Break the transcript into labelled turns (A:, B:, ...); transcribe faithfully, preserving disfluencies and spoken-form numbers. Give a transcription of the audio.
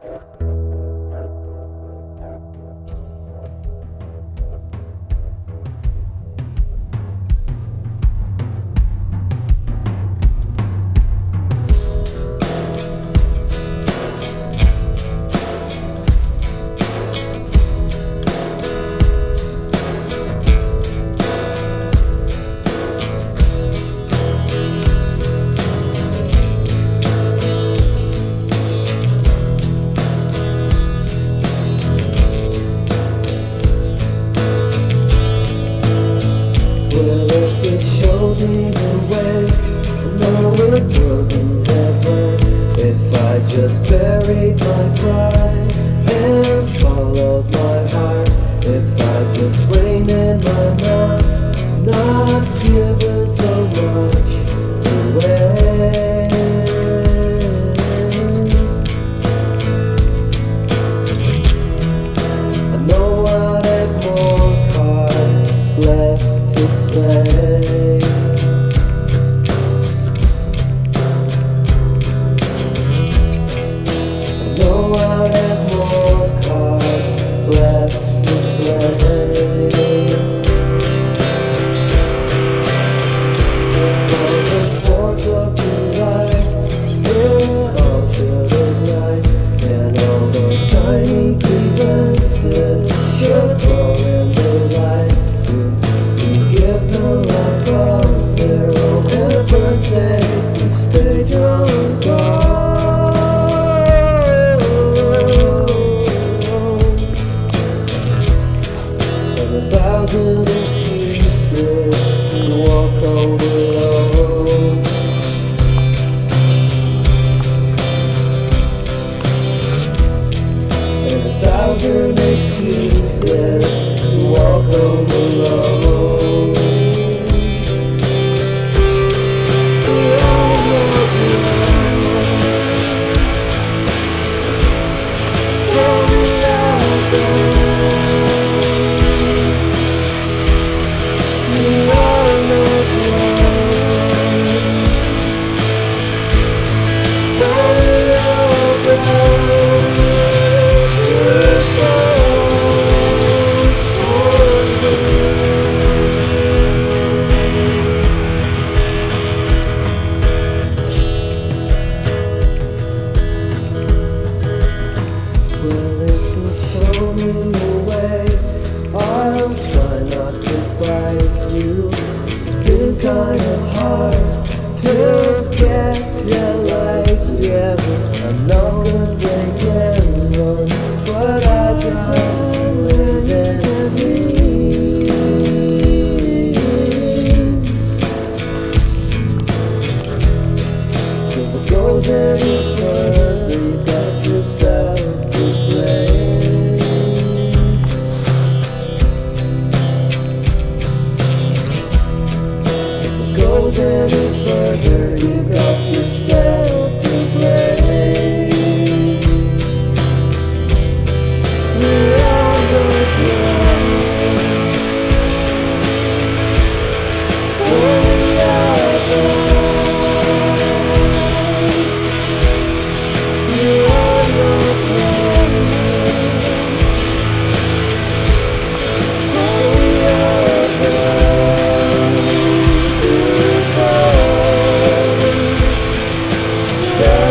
A: Well, if you showed me the way, I know it wouldn't ever. If I just buried my pride and followed my heart, if I just reined in my mind, not giving so much away. I know I'd have more cards left to play. I know I'd have more cards left to play. From the fourth of July, in all should night, and all those tiny grievances should fall in the light. Give them life of their own and a birthday to stay drunk on. And a thousand excuses to walk home alone. And a thousand excuses to walk home alone. Well, if you show me the way, I'll try not to bite you. It's been kind of hard to get you like you. I'm not gonna break and run, but I got losing to me. So if it goes any further, you got yourself to blame. If it goes any further, you got yourself to blame. We're on the ground. Oh, we are gone. We're on the ground. Oh, we are gone. Too far.